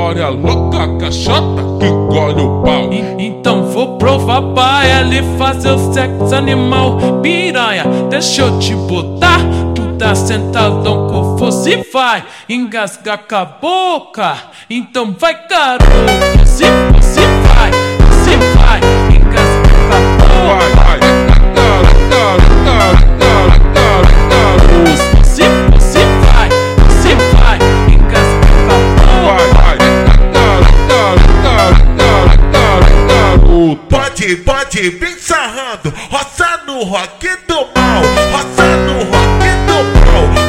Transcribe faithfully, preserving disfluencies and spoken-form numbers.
Glória louca, cachota que engole o pau. E, então vou provar pra ela e fazer o sexo animal. Piranha, deixa eu te botar. Tu tá sentadão com força e vai engasgar com a boca. Então vai, garoto, se você vai, você vai engasgar com a boca. Vai, vai, cara, cara, cara, cara, cara, cara. Se você vai, você vai engasgar com a boca. Vai, vai, cara, cara, cara, cara, cara, cara. Pode, pode, vem sarrando, roça no rock do mal, roça no rock do mal.